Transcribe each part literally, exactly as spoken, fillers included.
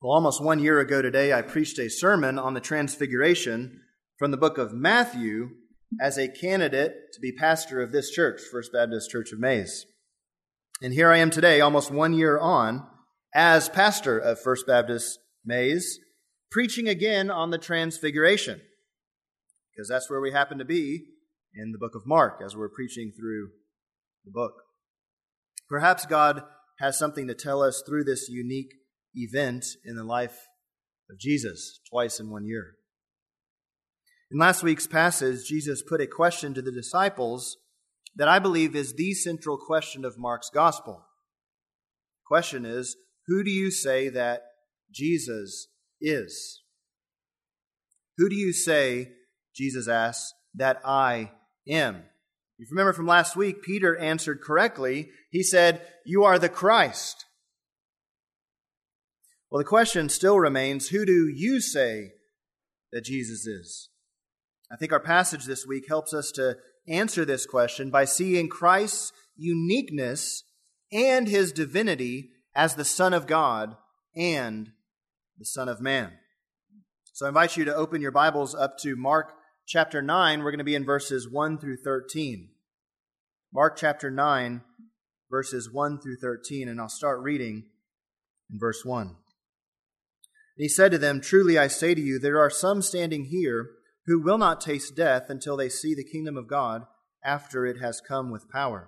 Well, almost one year ago today, I preached a sermon on the Transfiguration from the book of Matthew as a candidate to be pastor of this church, First Baptist Church of Mays. And here I am today, almost one year on, as pastor of First Baptist Mays, preaching again on the Transfiguration, because that's where we happen to be in the book of Mark as we're preaching through the book. Perhaps God has something to tell us through this unique event in the life of Jesus, twice in one year. In last week's passage, Jesus put a question to the disciples that I believe is the central question of Mark's gospel. The question is, who do you say that Jesus is? Who do you say, Jesus asks, that I am? If you remember from last week, Peter answered correctly. He said, "You are the Christ." Well, the question still remains, who do you say that Jesus is? I think our passage this week helps us to answer this question by seeing Christ's uniqueness and his divinity as the Son of God and the Son of Man. So I invite you to open your Bibles up to Mark chapter nine. We're going to be in verses one through thirteen. Mark chapter nine, verses one through thirteen, and I'll start reading in verse one. And he said to them, "Truly I say to you, there are some standing here who will not taste death until they see the kingdom of God after it has come with power."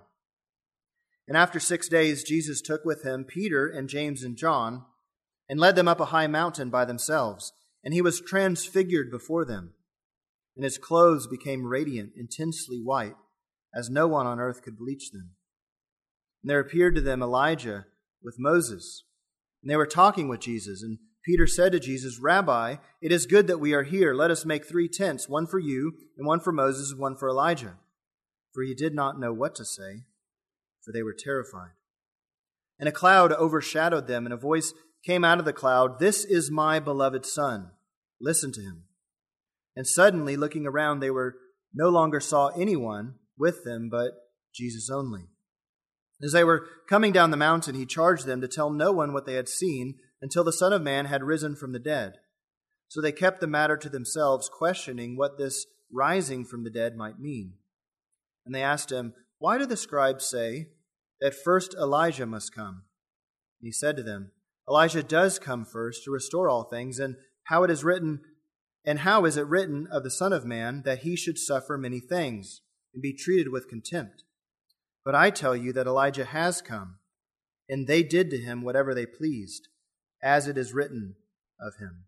And after six days, Jesus took with him Peter and James and John and led them up a high mountain by themselves. And he was transfigured before them, and his clothes became radiant, intensely white, as no one on earth could bleach them. And there appeared to them Elijah with Moses, and they were talking with Jesus. And Peter said to Jesus, "Rabbi, it is good that we are here. Let us make three tents, one for you, and one for Moses, and one for Elijah." For he did not know what to say, for they were terrified. And a cloud overshadowed them, and a voice came out of the cloud, "This is my beloved Son. Listen to him." And suddenly, looking around, they were no longer saw anyone with them but Jesus only. As they were coming down the mountain, he charged them to tell no one what they had seen until the Son of Man had risen from the dead. So they kept the matter to themselves, questioning what this rising from the dead might mean. And they asked him, "Why do the scribes say that first Elijah must come?" And he said to them, "Elijah does come first to restore all things, and how it is written, and how is it written of the Son of Man that he should suffer many things and be treated with contempt? But I tell you that Elijah has come, and they did to him whatever they pleased, as it is written of him."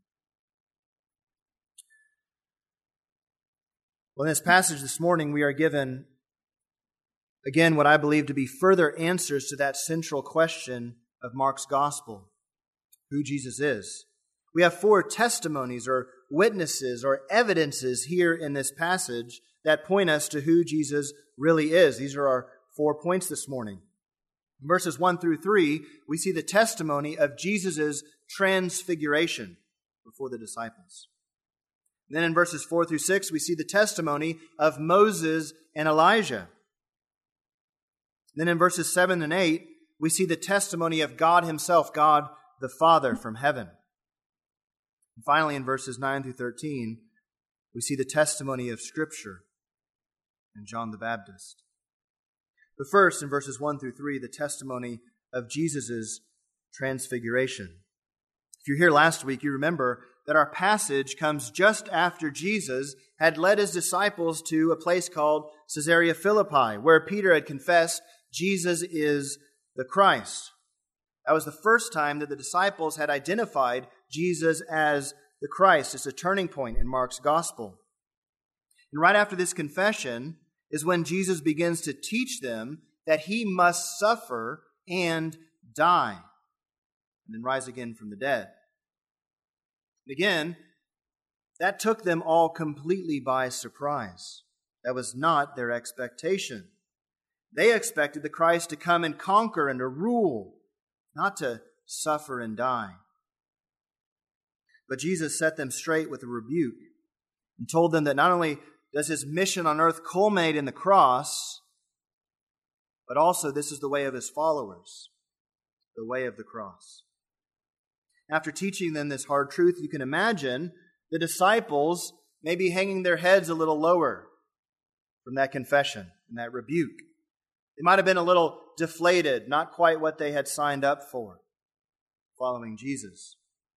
Well, in this passage this morning, we are given, again, what I believe to be further answers to that central question of Mark's gospel, who Jesus is. We have four testimonies or witnesses or evidences here in this passage that point us to who Jesus really is. These are our four points this morning. In verses one through three, we see the testimony of Jesus' transfiguration before the disciples. And then in verses four through six, we see the testimony of Moses and Elijah. Then in verses seven and eight, we see the testimony of God himself, God the Father from heaven. And finally, in verses nine through thirteen, we see the testimony of Scripture and John the Baptist. But first, in verses one through three, the testimony of Jesus' transfiguration. If you're here last week, you remember that our passage comes just after Jesus had led his disciples to a place called Caesarea Philippi, where Peter had confessed Jesus is the Christ. That was the first time that the disciples had identified Jesus as the Christ. It's a turning point in Mark's gospel. And right after this confession is when Jesus begins to teach them that he must suffer and die, and then rise again from the dead. And again, that took them all completely by surprise. That was not their expectation. They expected the Christ to come and conquer and to rule, not to suffer and die. But Jesus set them straight with a rebuke and told them that not only does his mission on earth culminate in the cross, but also this is the way of his followers, the way of the cross. after teaching them this hard truth, you can imagine the disciples maybe hanging their heads a little lower from that confession and that rebuke. They might have been a little deflated, not quite what they had signed up for, following Jesus.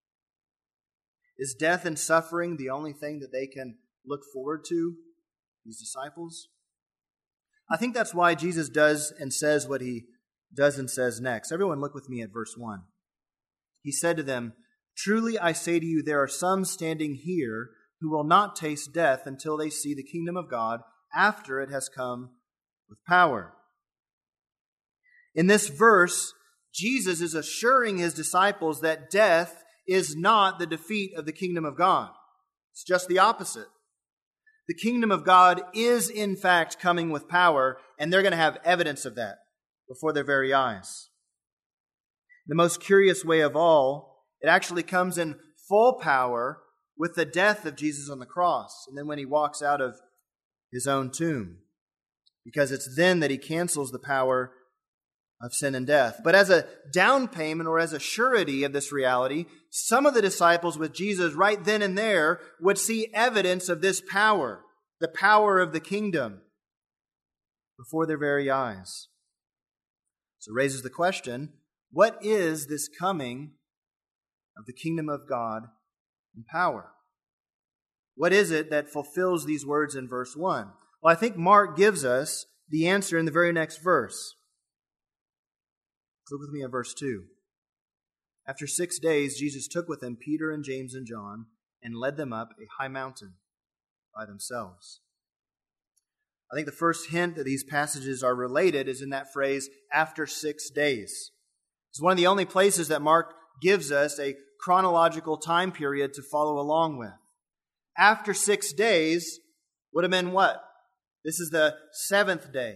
Is death and suffering the only thing that they can look forward to, these disciples? I think that's why Jesus does and says what he does and says next. Everyone look with me at verse one. He said to them, "Truly I say to you, there are some standing here who will not taste death until they see the kingdom of God after it has come with power." In this verse, Jesus is assuring his disciples that death is not the defeat of the kingdom of God. It's just the opposite. The kingdom of God is in fact coming with power, and they're going to have evidence of that before their very eyes. The most curious way of all, it actually comes in full power with the death of Jesus on the cross, and then when he walks out of his own tomb, because it's then that he cancels the power of sin and death. But as a down payment or as a surety of this reality, some of the disciples with Jesus right then and there would see evidence of this power, the power of the kingdom, before their very eyes. So it raises the question, what is this coming of the kingdom of God in power? What is it that fulfills these words in verse one? Well, I think Mark gives us the answer in the very next verse. Look with me at verse two. After six days, Jesus took with him Peter and James and John and led them up a high mountain by themselves. I think the first hint that these passages are related is in that phrase, after six days. It's one of the only places that Mark gives us a chronological time period to follow along with. After six days would have been what? This is the seventh day.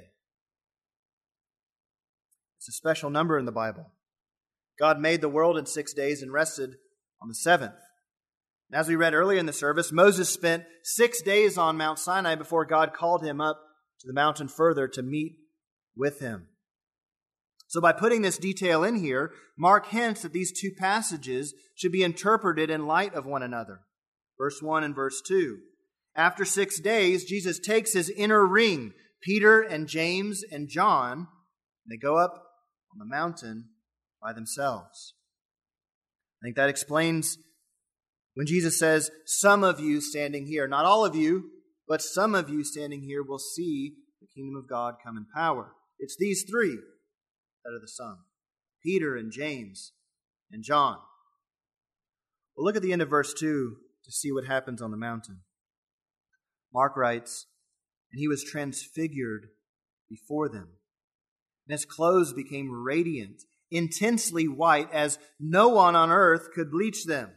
It's a special number in the Bible. God made the world in six days and rested on the seventh. And as we read earlier in the service, Moses spent six days on Mount Sinai before God called him up to the mountain further to meet with him. So by putting this detail in here, Mark hints that these two passages should be interpreted in light of one another. Verse one and verse two. After six days, Jesus takes his inner ring, Peter and James and John, and they go up on the mountain by themselves. I think that explains when Jesus says, some of you standing here, not all of you, but some of you standing here will see the kingdom of God come in power. It's these three that are the some, Peter and James and John. Well, look at the end of verse two to see what happens on the mountain. Mark writes, and he was transfigured before them. And his clothes became radiant, intensely white, as no one on earth could bleach them.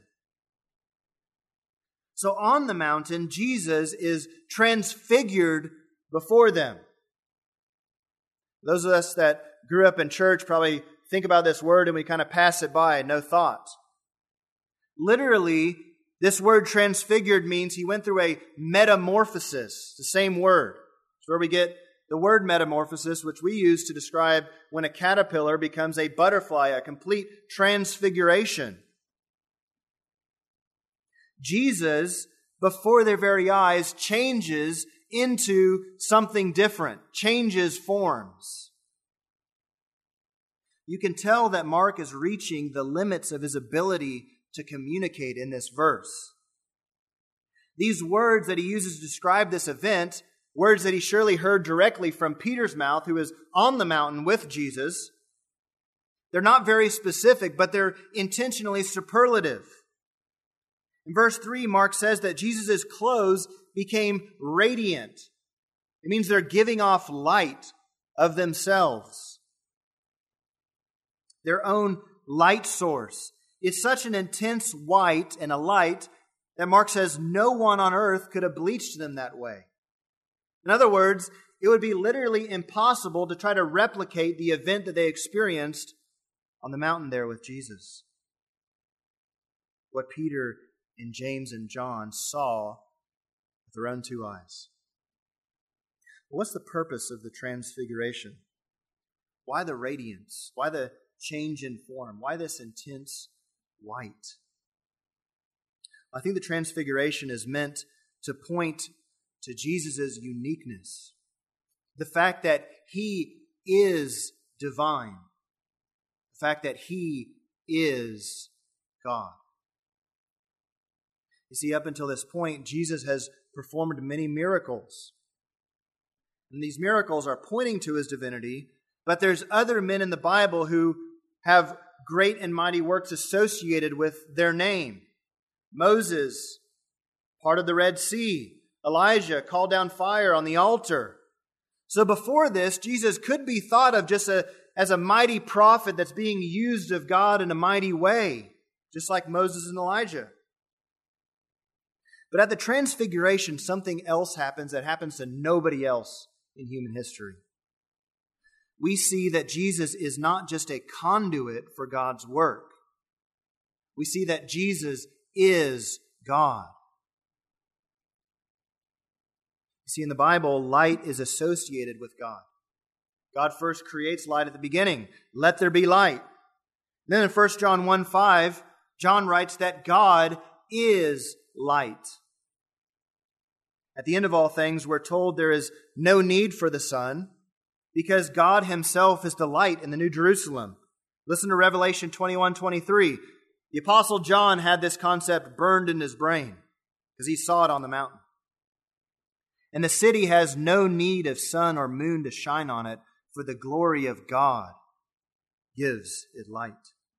So on the mountain, Jesus is transfigured before them. Those of us that grew up in church probably think about this word and we kind of pass it by, no thought. Literally, this word transfigured means he went through a metamorphosis, the same word. It's where we get the word metamorphosis, which we use to describe when a caterpillar becomes a butterfly, a complete transfiguration. Jesus, before their very eyes, changes into something different, changes forms. You can tell that Mark is reaching the limits of his ability to communicate in this verse. These words that he uses to describe this event, words that he surely heard directly from Peter's mouth, who is on the mountain with Jesus, they're not very specific, but they're intentionally superlative. In verse three, Mark says that Jesus' clothes became radiant. It means they're giving off light of themselves, their own light source. It's such an intense white and a light that Mark says no one on earth could have bleached them that way. In other words, it would be literally impossible to try to replicate the event that they experienced on the mountain there with Jesus. What Peter and James and John saw with their own two eyes. What's the purpose of the transfiguration? Why the radiance? Why the change in form? Why this intense white. I think the transfiguration is meant to point to Jesus' uniqueness. The fact that he is divine. The fact that he is God. You see, up until this point, Jesus has performed many miracles. And these miracles are pointing to his divinity, but there's other men in the Bible who have great and mighty works associated with their name. Moses, part of the Red Sea. Elijah called down fire on the altar. So before this, Jesus could be thought of just a, as a mighty prophet that's being used of God in a mighty way, just like Moses and Elijah. But at the Transfiguration, something else happens that happens to nobody else in human history. We see that Jesus is not just a conduit for God's work. We see that Jesus is God. You see, in the Bible, light is associated with God. God first creates light at the beginning. Let there be light. Then in First John one five, John writes that God is light. At the end of all things, we're told there is no need for the sun because God himself is the light in the New Jerusalem. Listen to Revelation twenty-one twenty-three. The Apostle John had this concept burned in his brain because he saw it on the mountain. And the city has no need of sun or moon to shine on it, for the glory of God gives it light.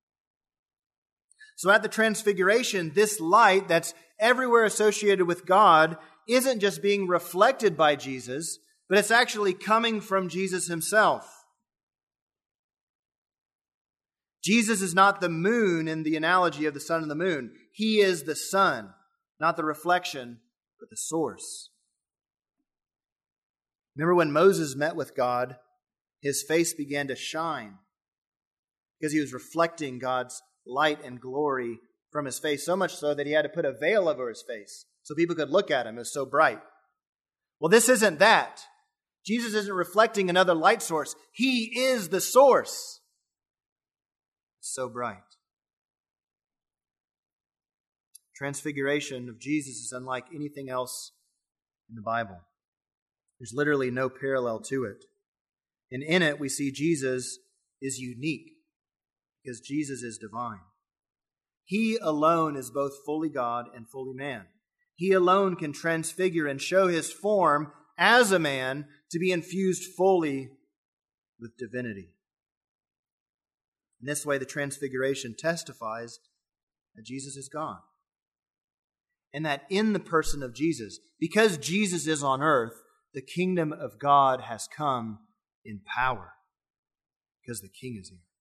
So at the Transfiguration, this light that's everywhere associated with God isn't just being reflected by Jesus, but it's actually coming from Jesus himself. Jesus is not the moon in the analogy of the sun and the moon. He is the sun, not the reflection, but the source. Remember when Moses met with God, his face began to shine because he was reflecting God's light and glory from his face, so much so that he had to put a veil over his face so people could look at him. It was so bright. Well, this isn't that. Jesus isn't reflecting another light source. He is the source. It's so bright. Transfiguration of Jesus is unlike anything else in the Bible. There's literally no parallel to it. And in it, we see Jesus is unique because Jesus is divine. He alone is both fully God and fully man. He alone can transfigure and show his form as a man to be infused fully with divinity. In this way, the Transfiguration testifies that Jesus is God. And that in the person of Jesus, because Jesus is on earth, the kingdom of God has come in power because the King is here.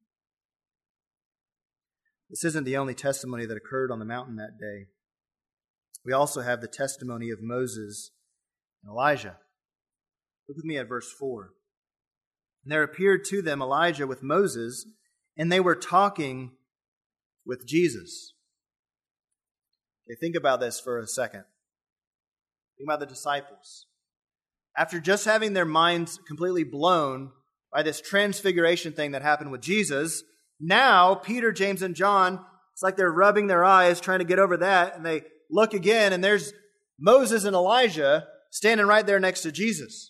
This isn't the only testimony that occurred on the mountain that day. We also have the testimony of Moses and Elijah. Look with me at verse four. And there appeared to them Elijah with Moses, and they were talking with Jesus. Okay, think about this for a second. Think about the disciples. After just having their minds completely blown by this transfiguration thing that happened with Jesus, now Peter, James, and John, it's like they're rubbing their eyes trying to get over that, and they look again, and there's Moses and Elijah standing right there next to Jesus.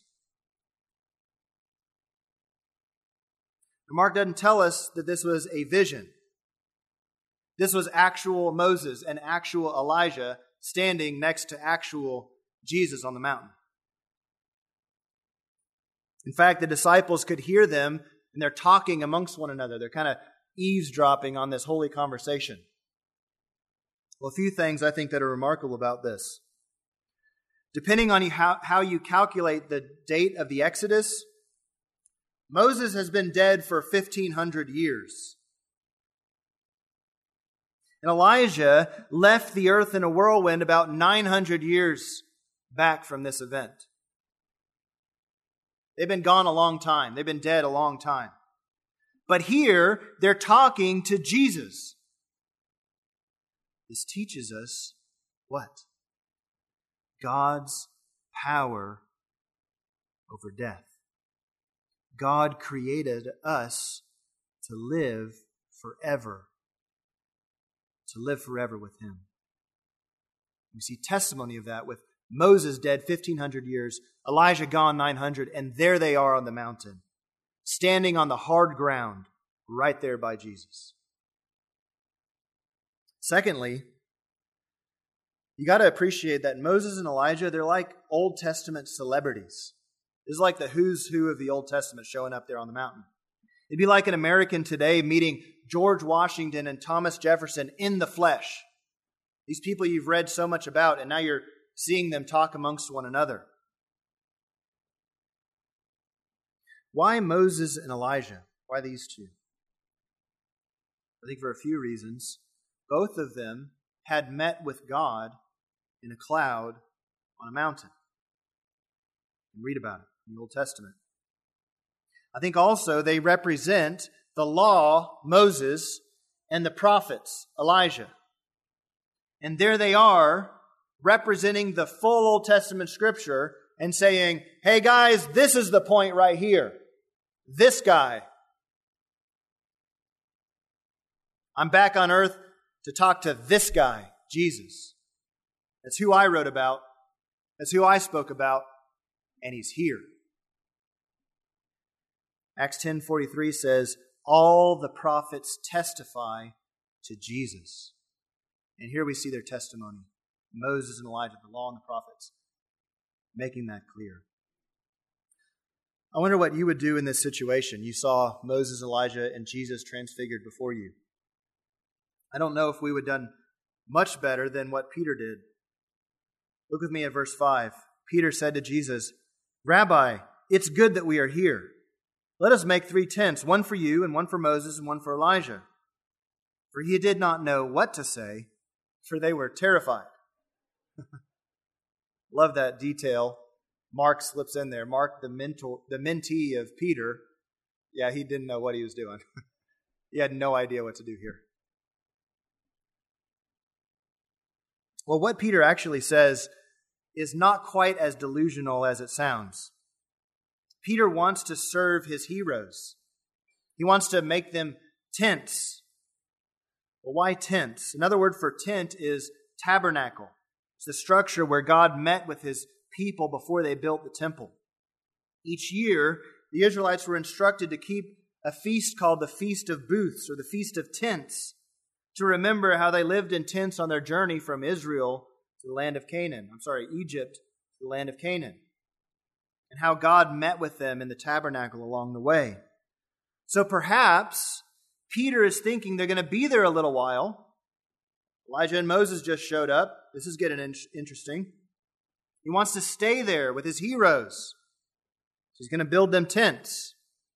Mark doesn't tell us that this was a vision. This was actual Moses and actual Elijah standing next to actual Jesus on the mountain. In fact, the disciples could hear them, and they're talking amongst one another. They're kind of eavesdropping on this holy conversation. Well, a few things I think that are remarkable about this. Depending on how, how you calculate the date of the Exodus, Moses has been dead for fifteen hundred years. And Elijah left the earth in a whirlwind about nine hundred years back from this event. They've been gone a long time. They've been dead a long time. But here, they're talking to Jesus. This teaches us what? God's power over death. God created us to live forever. to live forever with him. We see testimony of that with Moses dead fifteen hundred years, Elijah gone nine hundred, and there they are on the mountain, standing on the hard ground right there by Jesus. Secondly, you got to appreciate that Moses and Elijah, they're like Old Testament celebrities. This is like the who's who of the Old Testament showing up there on the mountain. It'd be like an American today meeting George Washington and Thomas Jefferson in the flesh. These people you've read so much about, and now you're seeing them talk amongst one another. Why Moses and Elijah? Why these two? I think for a few reasons. Both of them had met with God in a cloud on a mountain. You can read about it in the Old Testament. I think also they represent the law, Moses, and the prophets, Elijah. And there they are, representing the full Old Testament Scripture and saying, hey guys, this is the point right here. This guy. I'm back on earth to talk to this guy, Jesus. That's who I wrote about. That's who I spoke about. And he's here. Acts ten forty-three says, all the prophets testify to Jesus. And here we see their testimony. Moses and Elijah, the law and the prophets, making that clear. I wonder what you would do in this situation. You saw Moses, Elijah, and Jesus transfigured before you. I don't know if we would have done much better than what Peter did. Look with me at verse five. Peter said to Jesus, Rabbi, it's good that we are here. Let us make three tents, one for you, and one for Moses, and one for Elijah. For he did not know what to say, for they were terrified. Love that detail. Mark slips in there. Mark, the mentor, the mentee of Peter, yeah, he didn't know what he was doing. He had no idea what to do here. Well, what Peter actually says is not quite as delusional as it sounds. Peter wants to serve his heroes. He wants to make them tents. Well, why tents? Another word for tent is tabernacle. It's the structure where God met with his people before they built the temple. Each year, the Israelites were instructed to keep a feast called the Feast of Booths, or the Feast of Tents, to remember how they lived in tents on their journey from Israel to the land of Canaan. I'm sorry, Egypt to the land of Canaan. And how God met with them in the tabernacle along the way. So perhaps Peter is thinking they're going to be there a little while. Elijah and Moses just showed up. This is getting interesting. He wants to stay there with his heroes. He's going to build them tents.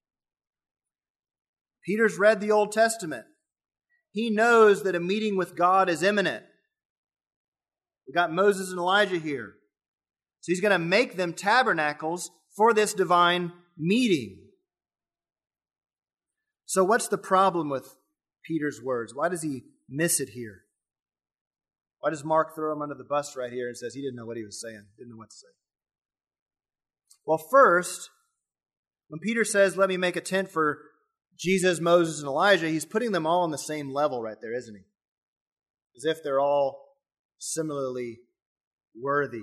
Peter's read the Old Testament. He knows that a meeting with God is imminent. We got Moses and Elijah here. So he's going to make them tabernacles for this divine meeting. So what's the problem with Peter's words? Why does he miss it here? Why does Mark throw him under the bus right here and says he didn't know what he was saying, didn't know what to say? Well, first, when Peter says, let me make a tent for Jesus, Moses, and Elijah, he's putting them all on the same level right there, isn't he? As if they're all similarly worthy.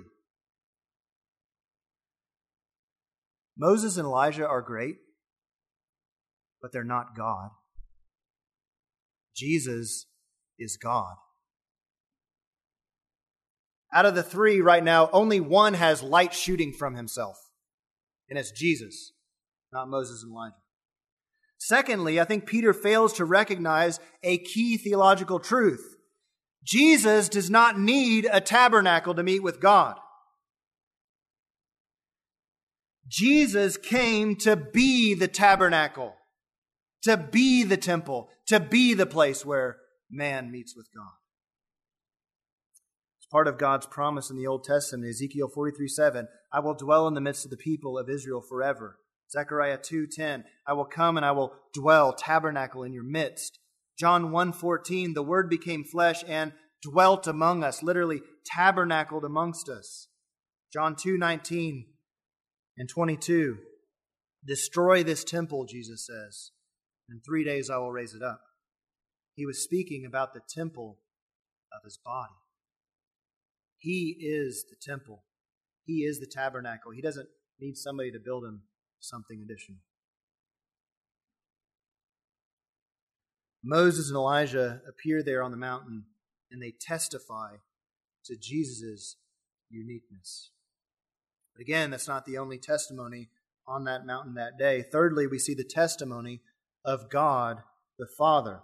Moses and Elijah are great, but they're not God. Jesus is God. Out of the three right now, only one has light shooting from himself, and it's Jesus, not Moses and Elijah. Secondly, I think Peter fails to recognize a key theological truth. Jesus does not need a tabernacle to meet with God. Jesus came to be the tabernacle, to be the temple, to be the place where man meets with God. It's part of God's promise in the Old Testament, Ezekiel forty-three seven, I will dwell in the midst of the people of Israel forever. Zechariah two ten, I will come and I will dwell, tabernacle in your midst. John one fourteen, the Word became flesh and dwelt among us, literally tabernacled amongst us. John two nineteen and twenty-two, destroy this temple, Jesus says, in three days I will raise it up. He was speaking about the temple of his body. He is the temple. He is the tabernacle. He doesn't need somebody to build him something additional. Moses and Elijah appear there on the mountain, and they testify to Jesus' uniqueness. But again, that's not the only testimony on that mountain that day. Thirdly, we see the testimony of God the Father.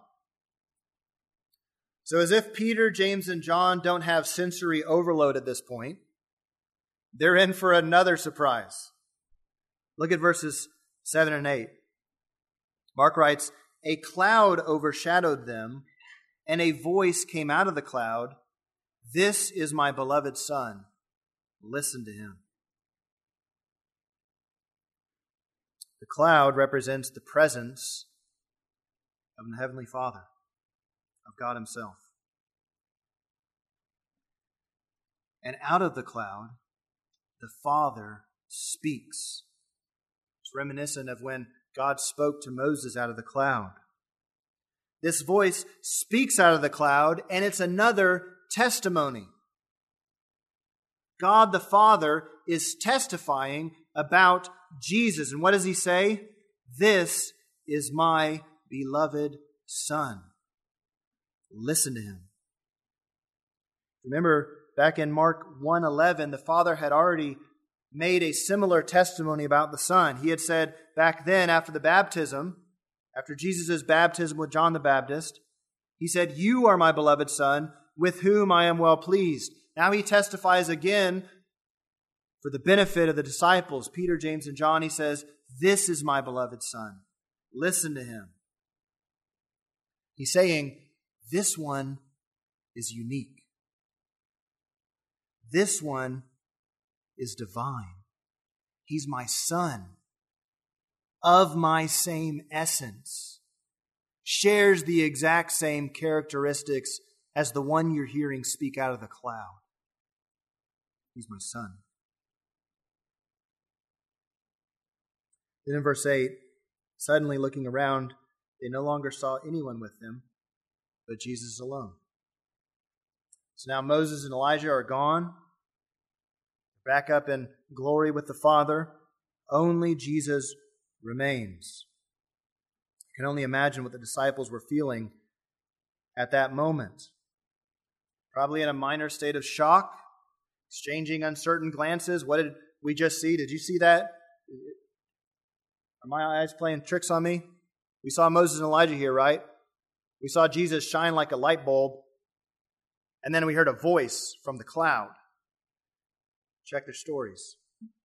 So as if Peter, James, and John don't have sensory overload at this point, they're in for another surprise. Look at verses seven and eight. Mark writes, "A cloud overshadowed them, and a voice came out of the cloud, 'This is my beloved Son. Listen to him.'" The cloud represents the presence of the Heavenly Father, of God Himself. And out of the cloud, the Father speaks. It's reminiscent of when God spoke to Moses out of the cloud. This voice speaks out of the cloud, and it's another testimony. God the Father is testifying about Jesus. And what does He say? "This is my beloved Son. Listen to Him." Remember, back in Mark one eleven, the Father had already made a similar testimony about the Son. He had said back then, after the baptism, after Jesus' baptism with John the Baptist, He said, "You are my beloved Son, with whom I am well pleased." Now He testifies again for the benefit of the disciples, Peter, James, and John. He says, "This is my beloved Son. Listen to Him." He's saying, this one is unique. This one is divine. He's my Son, of my same essence, shares the exact same characteristics as the one you're hearing speak out of the cloud. He's my Son. Then in verse eight, suddenly looking around, they no longer saw anyone with them, but Jesus alone. So now Moses and Elijah are gone, back up in glory with the Father. Only Jesus remains. I can only imagine what the disciples were feeling at that moment. Probably in a minor state of shock, exchanging uncertain glances. What did we just see? Did you see that? Are my eyes playing tricks on me? We saw Moses and Elijah here, right? We saw Jesus shine like a light bulb, and then we heard a voice from the cloud. Check their stories.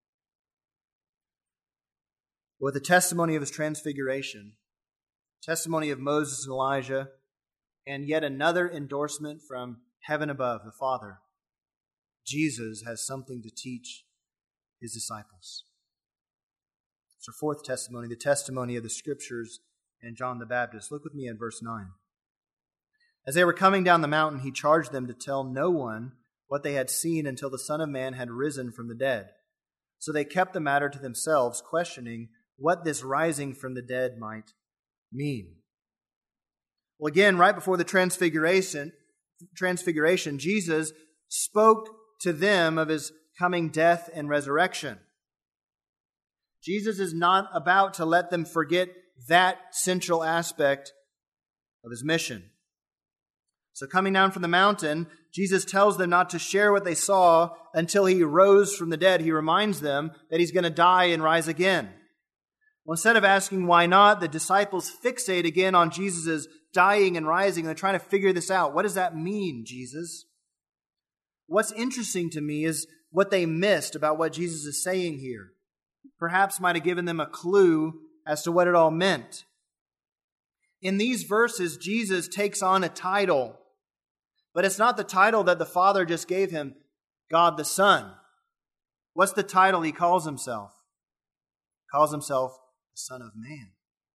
With the testimony of His transfiguration, testimony of Moses and Elijah, and yet another endorsement from heaven above, the Father, Jesus has something to teach His disciples. It's our fourth testimony, the testimony of the Scriptures and John the Baptist. Look with me in verse nine. As they were coming down the mountain, He charged them to tell no one what they had seen until the Son of Man had risen from the dead. So they kept the matter to themselves, questioning what this rising from the dead might mean. Well, again, right before the transfiguration, transfiguration, Jesus spoke to them of His coming death and resurrection. Jesus is not about to let them forget that central aspect of His mission. So coming down from the mountain, Jesus tells them not to share what they saw until He rose from the dead. He reminds them that He's going to die and rise again. Well, instead of asking why not, the disciples fixate again on Jesus' dying and rising, and they're trying to figure this out. What does that mean, Jesus? What's interesting to me is what they missed about what Jesus is saying here. Perhaps might have given them a clue as to what it all meant. In these verses, Jesus takes on a title, but it's not the title that the Father just gave Him, God the Son. What's the title He calls Himself? He calls Himself the Son of Man.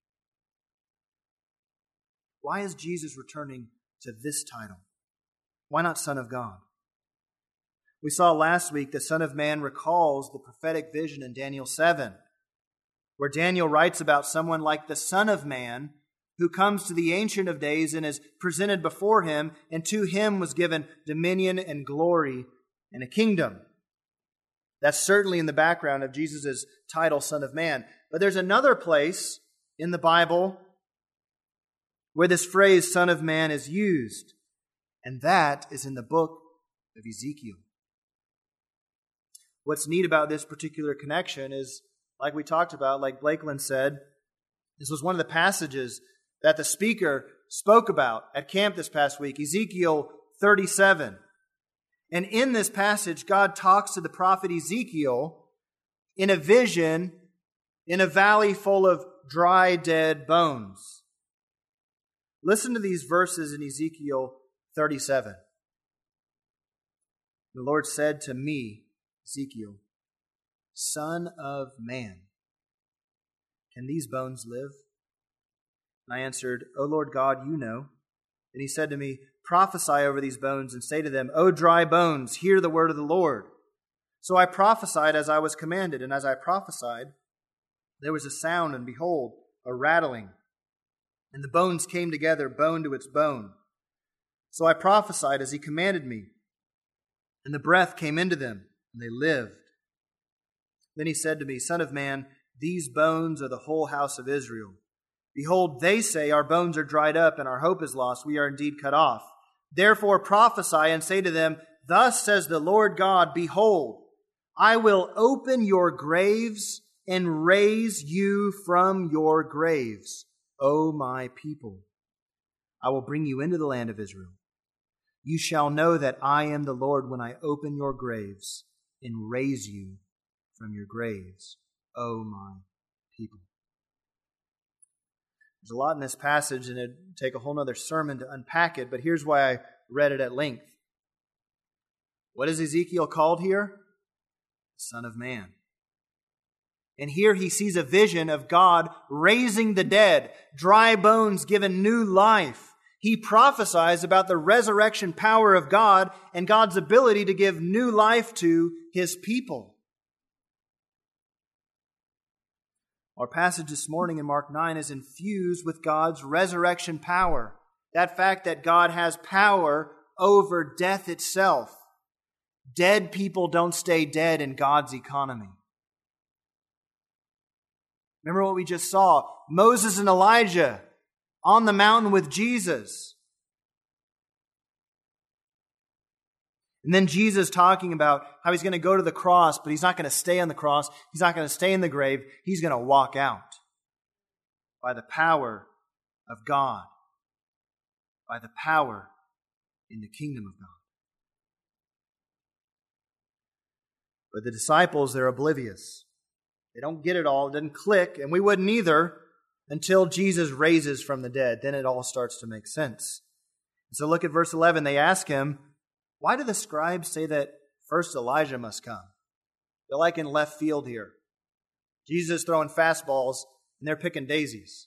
Why is Jesus returning to this title? Why not Son of God? We saw last week the Son of Man recalls the prophetic vision in Daniel seven, where Daniel writes about someone like the Son of Man who comes to the Ancient of Days and is presented before him, and to him was given dominion and glory and a kingdom. That's certainly in the background of Jesus' title, Son of Man. But there's another place in the Bible where this phrase, Son of Man, is used, and that is in the book of Ezekiel. What's neat about this particular connection is, like we talked about, like Blakeland said, this was one of the passages that the speaker spoke about at camp this past week, Ezekiel thirty-seven. And in this passage, God talks to the prophet Ezekiel in a vision in a valley full of dry, dead bones. Listen to these verses in Ezekiel thirty-seven. The Lord said to me, Ezekiel, Son of man, can these bones live? And I answered, O Lord God, you know. And he said to me, prophesy over these bones and say to them, O dry bones, hear the word of the Lord. So I prophesied as I was commanded, and as I prophesied, there was a sound, and behold, a rattling. And the bones came together, bone to its bone. So I prophesied as he commanded me, and the breath came into them, and they lived. Then he said to me, Son of man, these bones are the whole house of Israel. Behold, they say, our bones are dried up, and our hope is lost. We are indeed cut off. Therefore prophesy and say to them, Thus says the Lord God, Behold, I will open your graves and raise you from your graves, O my people. I will bring you into the land of Israel. You shall know that I am the Lord when I open your graves and raise you from your graves, O my people. There's a lot in this passage, and it'd take a whole other sermon to unpack it, but here's why I read it at length. What is Ezekiel called here? Son of Man. And here he sees a vision of God raising the dead, dry bones given new life. He prophesies about the resurrection power of God and God's ability to give new life to his people. Our passage this morning in Mark nine is infused with God's resurrection power. That fact that God has power over death itself. Dead people don't stay dead in God's economy. Remember what we just saw? Moses and Elijah on the mountain with Jesus. And then Jesus talking about how he's going to go to the cross, but he's not going to stay on the cross. He's not going to stay in the grave. He's going to walk out by the power of God, by the power in the kingdom of God. But the disciples, they're oblivious. They don't get it all. It doesn't click, and we wouldn't either until Jesus raises from the dead. Then it all starts to make sense. And so look at verse eleven. They ask him, why do the scribes say that first Elijah must come? They're like in left field here. Jesus is throwing fastballs, and they're picking daisies.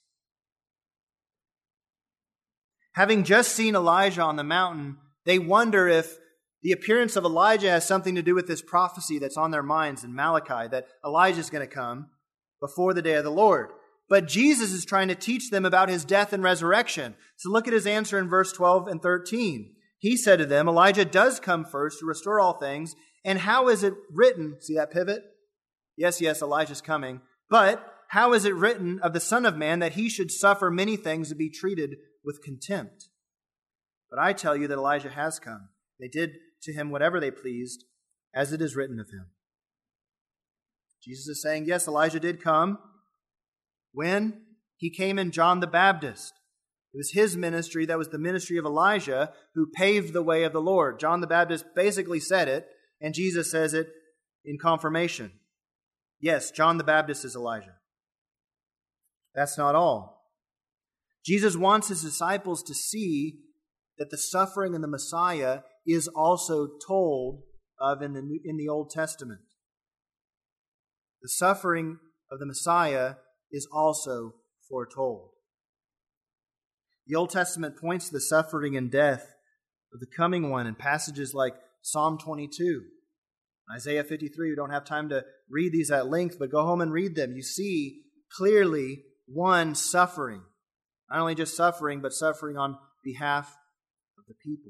Having just seen Elijah on the mountain, they wonder if the appearance of Elijah has something to do with this prophecy that's on their minds in Malachi, that Elijah is going to come before the day of the Lord. But Jesus is trying to teach them about his death and resurrection. So look at his answer in verse twelve and thirteen. He said to them, Elijah does come first to restore all things. And how is it written? See that pivot? Yes, yes, Elijah's coming. But how is it written of the Son of Man that he should suffer many things and be treated with contempt? But I tell you that Elijah has come. They did to him whatever they pleased, as it is written of him. Jesus is saying, yes, Elijah did come. When? He came in John the Baptist. It was his ministry that was the ministry of Elijah who paved the way of the Lord. John the Baptist basically said it, and Jesus says it in confirmation. Yes, John the Baptist is Elijah. That's not all. Jesus wants his disciples to see that the suffering of the Messiah is also told of in the, in the Old Testament. The suffering of the Messiah is also foretold. The Old Testament points to the suffering and death of the coming one in passages like Psalm twenty-two, Isaiah fifty-three. We don't have time to read these at length, but go home and read them. You see clearly one suffering Not only just suffering, but suffering on behalf of the people.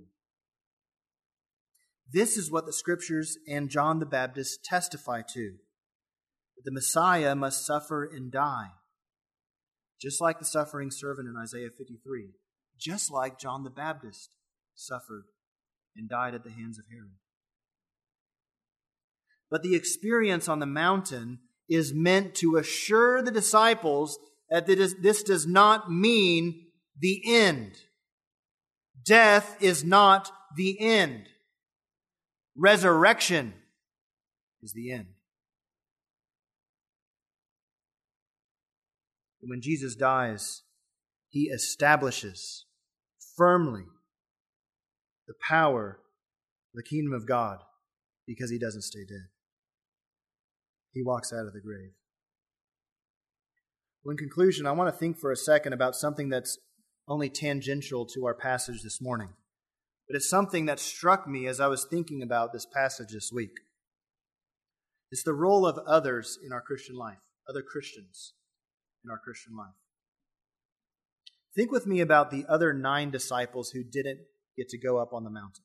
This is what the Scriptures and John the Baptist testify to. That the Messiah must suffer and die. Just like the suffering servant in Isaiah fifty-three. Just like John the Baptist suffered and died at the hands of Herod. But the experience on the mountain is meant to assure the disciples that this does not mean the end. Death is not the end. Resurrection is the end. When Jesus dies, He establishes firmly the power of the kingdom of God because He doesn't stay dead. He walks out of the grave. Well, in conclusion, I want to think for a second about something that's only tangential to our passage this morning. But it's something that struck me as I was thinking about this passage this week. It's the role of others in our Christian life, other Christians in our Christian life. Think with me about the other nine disciples who didn't get to go up on the mountain.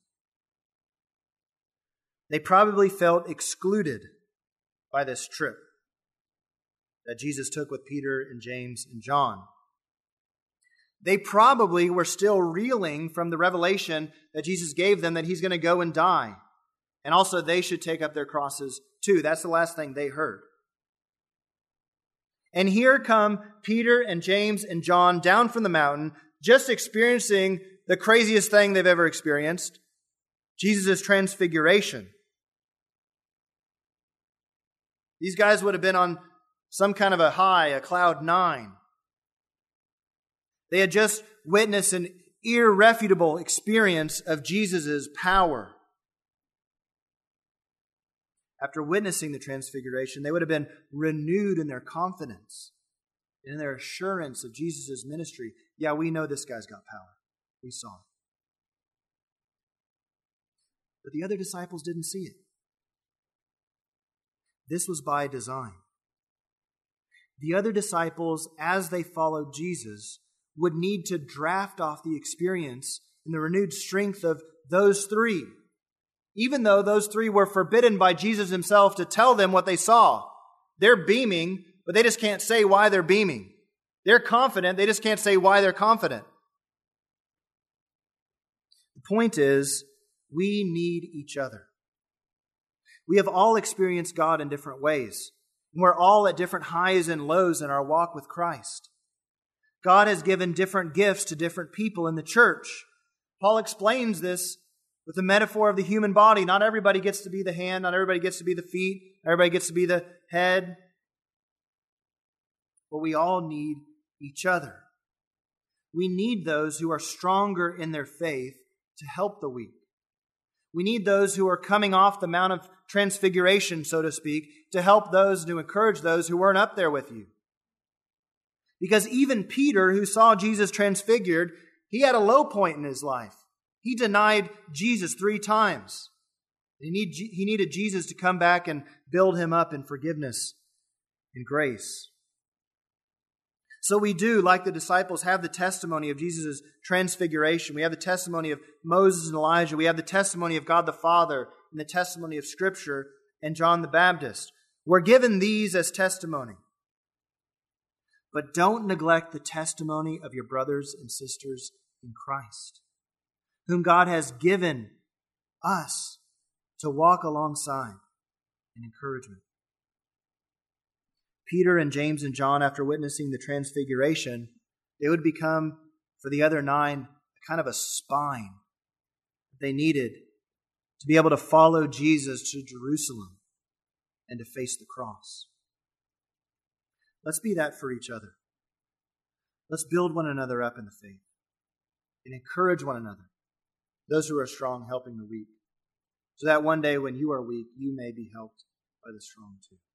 They probably felt excluded by this trip that Jesus took with Peter and James and John. They probably were still reeling from the revelation that Jesus gave them that He's going to go and die. And also they should take up their crosses too. That's the last thing they heard. And here come Peter and James and John down from the mountain, just experiencing the craziest thing they've ever experienced, Jesus' transfiguration. These guys would have been on some kind of a high, a cloud nine. They had just witnessed an irrefutable experience of Jesus' power. After witnessing the transfiguration, they would have been renewed in their confidence and in their assurance of Jesus' ministry. Yeah, we know this guy's got power. We saw it. But the other disciples didn't see it. This was by design. The other disciples, as they followed Jesus, would need to draft off the experience and the renewed strength of those three. Even though those three were forbidden by Jesus Himself to tell them what they saw. They're beaming, but they just can't say why they're beaming. They're confident, they just can't say why they're confident. The point is, we need each other. We have all experienced God in different ways. We're all at different highs and lows in our walk with Christ. God has given different gifts to different people in the church. Paul explains this with the metaphor of the human body. Not everybody gets to be the hand, not everybody gets to be the feet, not everybody gets to be the head. But we all need each other. We need those who are stronger in their faith to help the weak. We need those who are coming off the Mount of Transfiguration, so to speak, to help those, to encourage those who weren't up there with you. Because even Peter, who saw Jesus transfigured, he had a low point in his life. He denied Jesus three times. He, need, he needed Jesus to come back and build him up in forgiveness and grace. So we do, like the disciples, have the testimony of Jesus' transfiguration. We have the testimony of Moses and Elijah. We have the testimony of God the Father and the testimony of Scripture and John the Baptist. We're given these as testimony. But don't neglect the testimony of your brothers and sisters in Christ, whom God has given us to walk alongside in encouragement. Peter and James and John, after witnessing the transfiguration, they would become, for the other nine, kind of a spine that they needed to be able to follow Jesus to Jerusalem and to face the cross. Let's be that for each other. Let's build one another up in the faith and encourage one another, those who are strong helping the weak, so that one day when you are weak, you may be helped by the strong too.